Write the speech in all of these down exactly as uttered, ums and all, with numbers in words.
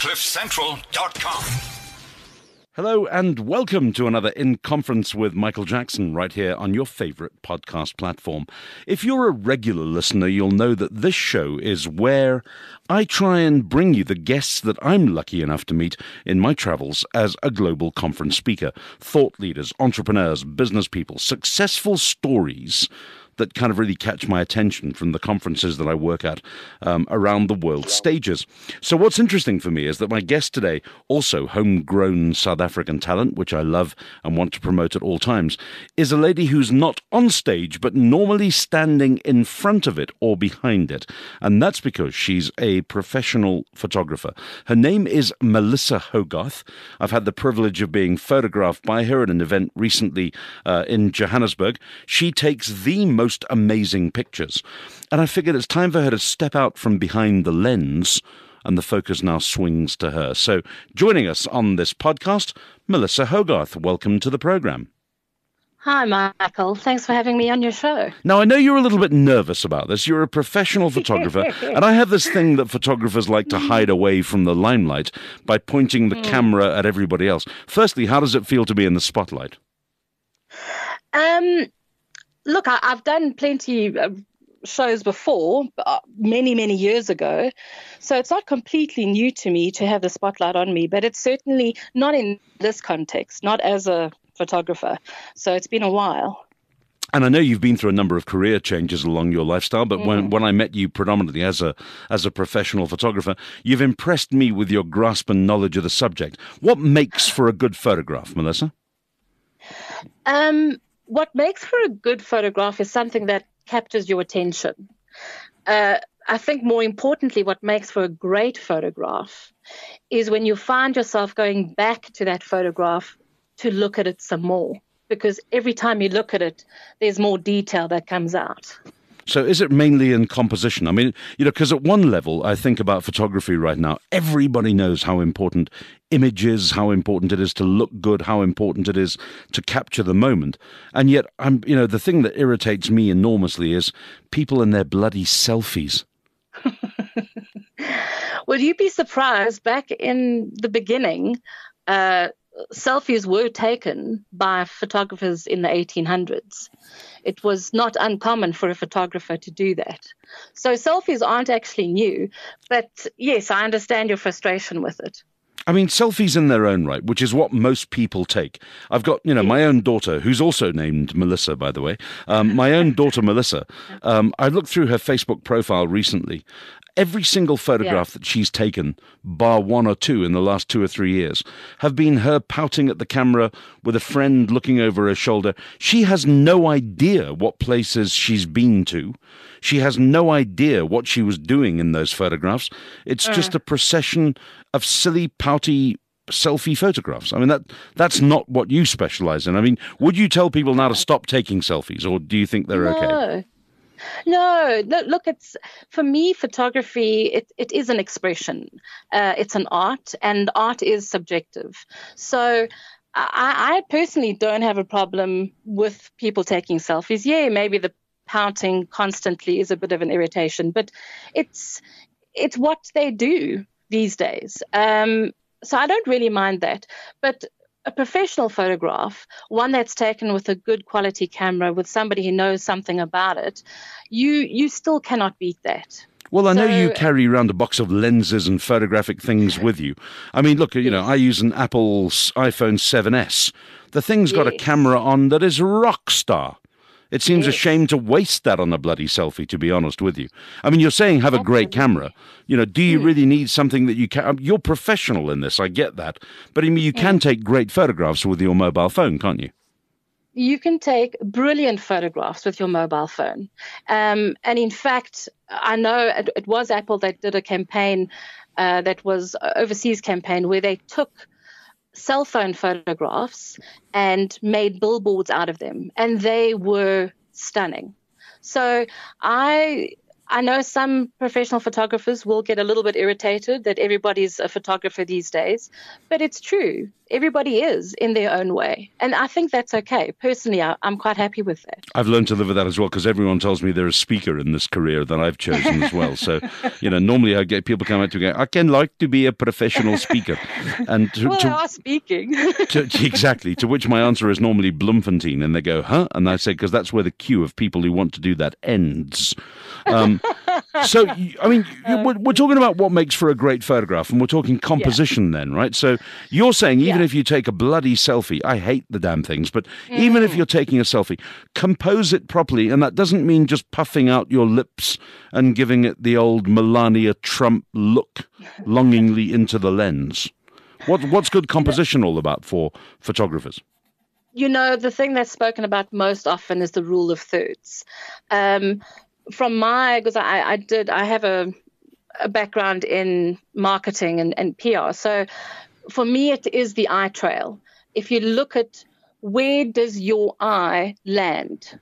cliff central dot com. Hello and welcome to another In Conference with Michael Jackson right here on your favorite podcast platform. If you're a regular listener, you'll know that this show is where I try and bring you the guests that I'm lucky enough to meet in my travels as a global conference speaker. Thought leaders, entrepreneurs, business people, successful stories that kind of really catch my attention from the conferences that I work at um, around the world stages. So what's interesting for me is that my guest today, also homegrown South African talent, which I love and want to promote at all times, is a lady who's not on stage, but normally standing in front of it or behind it. And that's because she's a professional photographer. Her name is Melissa Hogarth. I've had the privilege of being photographed by her at an event recently uh, in Johannesburg. She takes the most amazing pictures. And I figured it's time for her to step out from behind the lens, and the focus now swings to her. So joining us on this podcast, Melissa Hogarth. Welcome to the program. Hi, Michael. Thanks for having me on your show. Now, I know you're a little bit nervous about this. You're a professional photographer, and I have this thing that photographers like to hide away from the limelight by pointing the mm. camera at everybody else. Firstly, how does it feel to be in the spotlight? Um... Look, I, I've done plenty of shows before, uh, many, many years ago, so it's not completely new to me to have the spotlight on me, but it's certainly not in this context, not as a photographer. So it's been a while. And I know you've been through a number of career changes along your lifestyle, but mm. when, when I met you predominantly as a as a professional photographer, you've impressed me with your grasp and knowledge of the subject. What makes for a good photograph, Melissa? Um. What makes for a good photograph is something that captures your attention. Uh, I think more importantly, what makes for a great photograph is when you find yourself going back to that photograph to look at it some more, because every time you look at it, there's more detail that comes out. So is it mainly in composition? I mean, you know, because at one level, I think about photography right now, everybody knows how important image is, how important it is to look good, how important it is to capture the moment. And yet, I'm, you know, the thing that irritates me enormously is people and their bloody selfies. Well, you'd be surprised. Back in the beginning, uh, selfies were taken by photographers in the eighteen hundreds. It was not uncommon for a photographer to do that. So selfies aren't actually new, but yes, I understand your frustration with it. I mean, selfies in their own right, which is what most people take. I've got, you know, my own daughter, who's also named Melissa, by the way. Um, my own daughter, Melissa, um, I looked through her Facebook profile recently. Every single photograph yeah. that she's taken, bar one or two in the last two or three years, have been her pouting at the camera with a friend looking over her shoulder. She has no idea what places she's been to. She has no idea what she was doing in those photographs. It's uh. just a procession of silly, pouty selfie photographs. I mean, that that's not what you specialize in. I mean, would you tell people now to stop taking selfies, or do you think they're no. okay? No, no, look, it's for me, photography, it, it is an expression. Uh, it's an art, and art is subjective. So I, I personally don't have a problem with people taking selfies. Yeah, maybe the pouting constantly is a bit of an irritation, but it's it's what they do these days. Um, so I don't really mind that. But a professional photograph, one that's taken with a good quality camera, with somebody who knows something about it, you you still cannot beat that. Well, I know so, you carry around a box of lenses and photographic things with you. I mean, look, you yes. know, I use an Apple's iPhone seven S. The thing's got yes. a camera on that is rock star. It seems yes. a shame to waste that on a bloody selfie, to be honest with you. I mean, you're saying have a Absolutely. great camera. You know, do you mm. really need something that you can... You're professional in this, I get that. But I mean, you can mm. take great photographs with your mobile phone, can't you? You can take brilliant photographs with your mobile phone. Um, and in fact, I know it, it was Apple that did a campaign uh, that was an overseas campaign where they took cell phone photographs and made billboards out of them, and they were stunning. So I I know some professional photographers will get a little bit irritated that everybody's a photographer these days, but it's true. Everybody is in their own way. And I think that's okay. Personally, I, I'm quite happy with that. I've learned to live with that as well, because everyone tells me they're a speaker in this career that I've chosen as well. So, you know, normally I get people come out to me, I can like to be a professional speaker. And to, well, to, they are speaking. to, exactly, to which my answer is normally Bloemfontein. And they go, huh? And I say, because that's where the queue of people who want to do that ends. Um, so, I mean, we're, we're talking about what makes for a great photograph, and we're talking composition yeah. then, right? So you're saying even yeah. if you take a bloody selfie, I hate the damn things, but mm. even if you're taking a selfie, compose it properly, and that doesn't mean just puffing out your lips and giving it the old Melania Trump look longingly into the lens. What, what's good composition all about for photographers? You know, the thing that's spoken about most often is the rule of thirds. Um, from my, because I, I did, I have a, a background in marketing and, and P R. So for me, it is the eye trail. If you look at where does your eye land?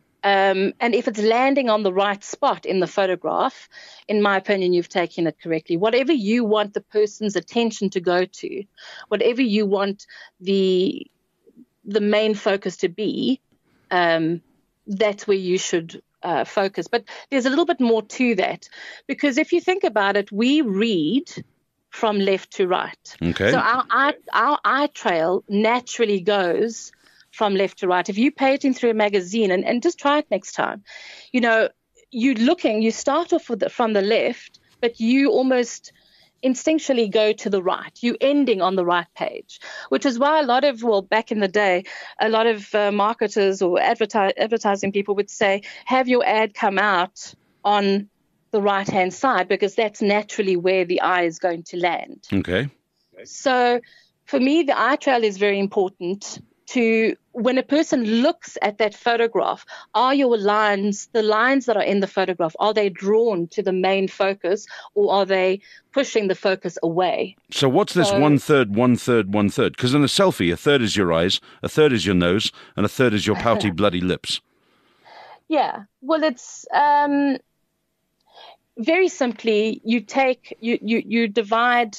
Um, and if it's landing on the right spot in the photograph, in my opinion, you've taken it correctly. Whatever you want the person's attention to go to, whatever you want the the main focus to be, um, that's where you should uh, focus. But there's a little bit more to that, because if you think about it, we read from left to right. Okay. So our eye, our eye trail naturally goes from left to right. If you're paging through a magazine, and, and just try it next time, you know, you're looking, you start off with the, from the left, but you almost instinctually go to the right. You're ending on the right page, which is why a lot of, well, back in the day, a lot of uh, marketers or advertise, advertising people would say, have your ad come out on the right-hand side, because that's naturally where the eye is going to land. Okay. So for me, the eye trail is very important. To when a person looks at that photograph, are your lines, the lines that are in the photograph, are they drawn to the main focus, or are they pushing the focus away? So what's this so, one third, one third, one third? Because in a selfie, a third is your eyes, a third is your nose, and a third is your pouty, bloody lips. Yeah. Well, it's um, very simply, you take, you, you, you divide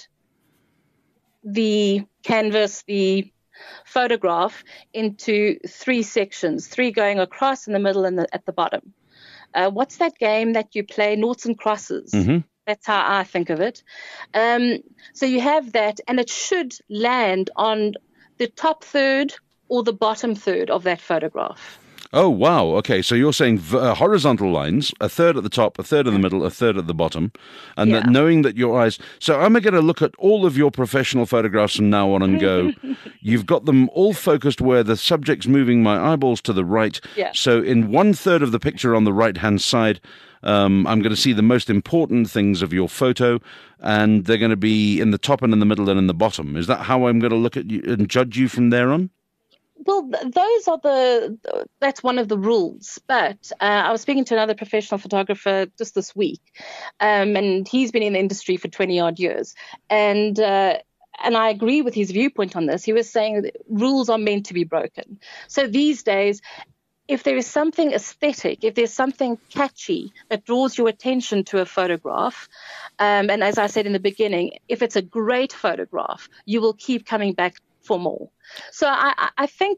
the canvas, the photograph, into three sections, three going across in the middle and the, at the bottom. Uh, what's that game that you play? Noughts and crosses. Mm-hmm. That's how I think of it. Um, so you have that, and it should land on the top third or the bottom third of that photograph. Oh, wow. Okay, so you're saying v- uh, horizontal lines, a third at the top, a third in the middle, a third at the bottom, and yeah. that knowing that your eyes... So I'm going to look at all of your professional photographs from now on and go, you've got them all focused where the subject's moving my eyeballs to the right. Yeah. So in one third of the picture on the right-hand side, um, I'm going to see the most important things of your photo, and they're going to be in the top and in the middle and in the bottom. Is that how I'm going to look at you and judge you from there on? Well, those are the, that's one of the rules. But uh, I was speaking to another professional photographer just this week, um, and he's been in the industry for twenty odd years. And, uh, and I agree with his viewpoint on this. He was saying that rules are meant to be broken. So these days, if there is something aesthetic, if there's something catchy that draws your attention to a photograph, um, and as I said in the beginning, if it's a great photograph, you will keep coming back for more. So I, I think,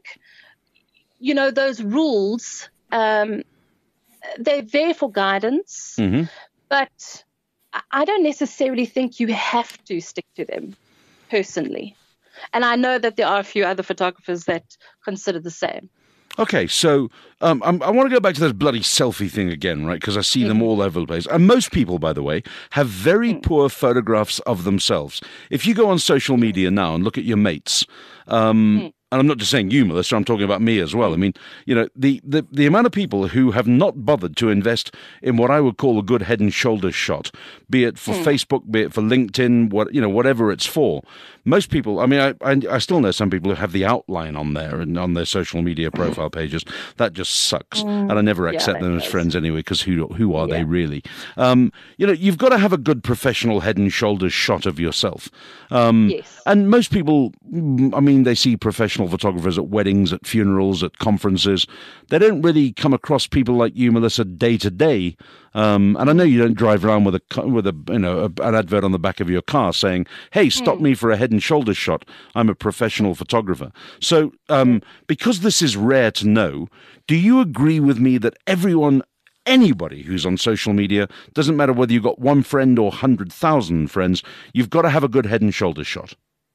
you know, those rules, um, they're there for guidance, mm-hmm. but I don't necessarily think you have to stick to them personally. And I know that there are a few other photographers that consider the same. Okay, so um, I'm, I want to go back to this bloody selfie thing again, right? Because I see mm-hmm. them all over the place. And most people, by the way, have very mm. poor photographs of themselves. If you go on social media now and look at your mates, um, mm. and I'm not just saying you, Melissa, I'm talking about me as well. I mean, you know, the, the, the amount of people who have not bothered to invest in what I would call a good head and shoulders shot, be it for mm. Facebook, be it for LinkedIn, what you know, whatever it's for. Most people, I mean, I, I I still know some people who have the outline on there and on their social media profile pages. That just sucks, mm. and I never accept yeah, them as does. friends anyway, because who who are yeah. they really? Um, you know, you've got to have a good professional head and shoulders shot of yourself. Um, yes. And most people, I mean, they see professional professional photographers at weddings, at funerals, at conferences. They don't really come across people like you, Melissa, day to day. Um, and I know you don't drive around with a with a you know a, an advert on the back of your car saying, "Hey, stop mm. me for a head and shoulders shot. I'm a professional photographer." So, um, because this is rare to know, do you agree with me that everyone, anybody who's on social media, doesn't matter whether you've got one friend or one hundred thousand friends, you've got to have a good head and shoulders shot?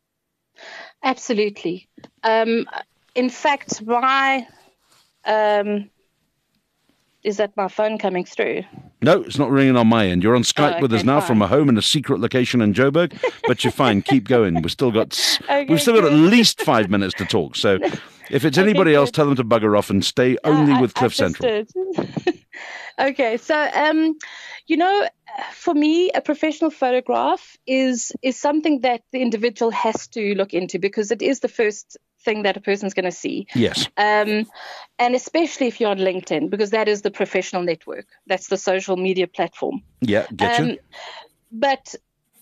Absolutely. Um, in fact, my... Um, is that my phone coming through? No, it's not ringing on my end. You're on Skype oh, okay, with us now fine. from a home in a secret location in Joburg, but you're fine. Keep going. We've still got okay, we've still got at least five minutes to talk. So if it's anybody okay, else, tell them to bugger off and stay only uh, with Cliff Central. Okay, so um, you know, for me, a professional photograph is is something that the individual has to look into, because it is the first thing that a person's going to see. Yes. Um, and especially if you're on LinkedIn, because that is the professional network. That's the social media platform. Yeah, get um, you. But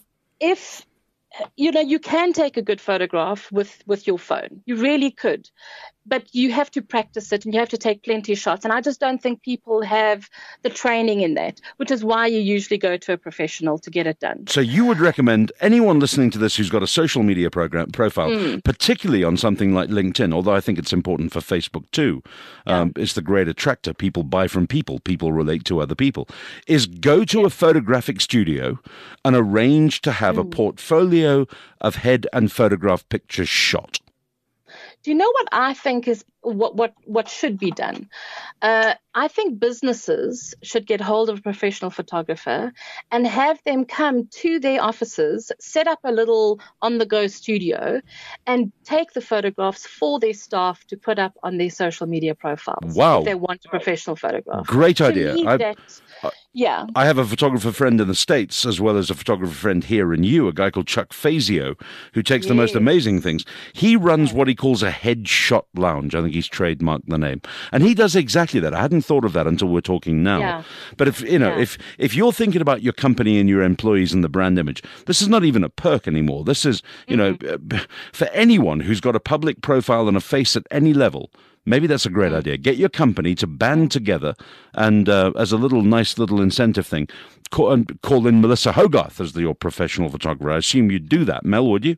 if, you know, you can take a good photograph with, with your phone. You really could. But you have to practice it and you have to take plenty of shots. And I just don't think people have the training in that, which is why you usually go to a professional to get it done. So you would recommend anyone listening to this who's got a social media program profile, mm. particularly on something like LinkedIn, although I think it's important for Facebook too, um, yeah. it's the great attractor. People buy from people. People relate to other people. Is go to yeah. a photographic studio and arrange to have mm. a portfolio of head and photograph pictures shot. Do you know what I think is what what, what should be done? Uh, I think businesses should get hold of a professional photographer and have them come to their offices, set up a little on-the-go studio, and take the photographs for their staff to put up on their social media profiles. Wow. If they want a professional photograph. Great to idea. Me, I, that, I, yeah. I have a photographer friend in the States, as well as a photographer friend here in you, a guy called Chuck Fazio, who takes yes. the most amazing things. He runs what he calls a headshot lounge. I think he's trademarked the name. And he does exactly that. I hadn't thought of that until we're talking now. Yeah. But if you know, yeah. if if you're thinking about your company and your employees and the brand image, this is not even a perk anymore. This is, you mm-hmm. know, for anyone who's got a public profile and a face at any level, maybe that's a great idea. Get your company to band together and uh, as a little nice little incentive thing, call, call in Melissa Hogarth as the, your professional photographer. I assume you'd do that, Mel, would you?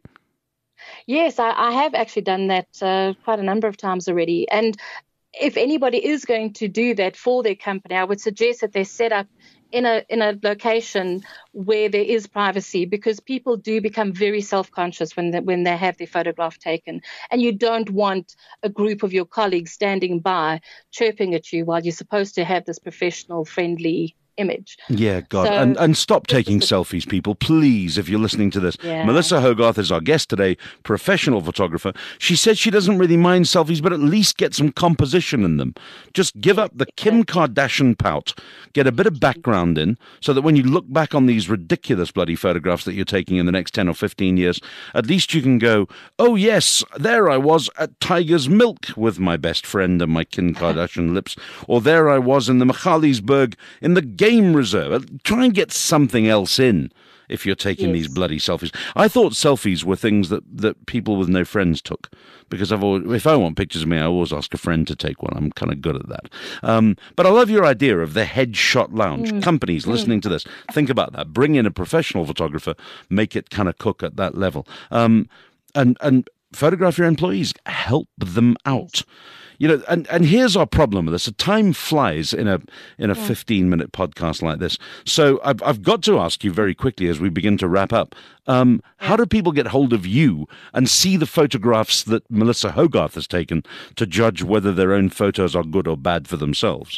Yes, I, I have actually done that uh, quite a number of times already. And if anybody is going to do that for their company, I would suggest that they set up in a in a location where there is privacy, because people do become very self-conscious when they, when they have their photograph taken. And you don't want a group of your colleagues standing by chirping at you while you're supposed to have this professional, friendly image. Yeah, God. So, and, and stop taking selfies, people, please, if you're listening to this. Yeah. Melissa Hogarth is our guest today, professional photographer. She said she doesn't really mind selfies, but at least get some composition in them. Just give up the Kim Kardashian pout. Get a bit of background in, so that when you look back on these ridiculous bloody photographs that you're taking in the next ten or fifteen years, at least you can go, oh yes, there I was at Tiger's Milk with my best friend and my Kim Kardashian lips. Or there I was in the Michalisburg in the game reserve. Try and get something else in if you're taking yes. these bloody selfies. I thought selfies were things that, that people with no friends took, because I've always, if I want pictures of me, I always ask a friend to take one. I'm kind of good at that. Um, but I love your idea of the headshot lounge. Mm. Companies mm. listening to this, think about that. Bring in a professional photographer, make it kind of cook at that level. Um, and, and photograph your employees, help them out. You know, and, and here's our problem with this. So time flies in a in a fifteen-minute podcast like this. So I've, I've got to ask you very quickly as we begin to wrap up, um, yeah. how do people get hold of you and see the photographs that Melissa Hogarth has taken to judge whether their own photos are good or bad for themselves?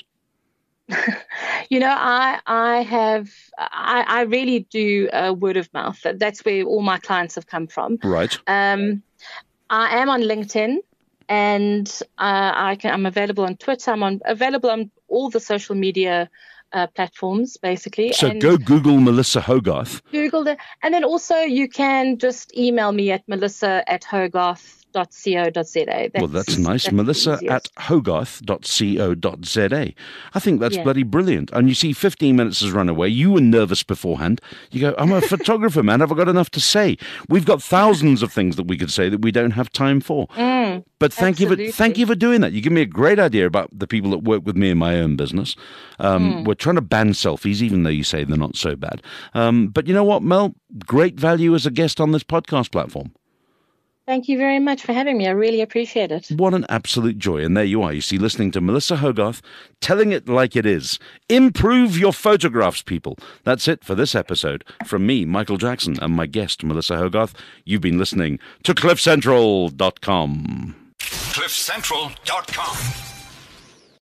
You know, I I have I, I really do uh, word of mouth. That's where all my clients have come from. Right. Um, I am on LinkedIn. And uh, I can, I'm available on Twitter. I'm on, available on all the social media uh, platforms, basically. So and go Google Melissa Hogarth. Google it. And then also you can just email me at melissa at hogarth dot co dot za. That's, well, that's nice. That's Melissa at hogarth dot co dot za. I think that's yeah. bloody brilliant. And you see, fifteen minutes has run away. You were nervous beforehand. You go, I'm a photographer, man. Have I got enough to say? We've got thousands of things that we could say that we don't have time for. Mm. But thank Absolutely. you for thank you for doing that. You give me a great idea about the people that work with me in my own business. Um, mm. We're trying to ban selfies, even though you say they're not so bad. Um, but you know what, Mel? Great value as a guest on this podcast platform. Thank you very much for having me. I really appreciate it. What an absolute joy. And there you are. You see, listening to Melissa Hogarth, telling it like it is. Improve your photographs, people. That's it for this episode. From me, Michael Jackson, and my guest, Melissa Hogarth. You've been listening to cliff central dot com. cliff central dot com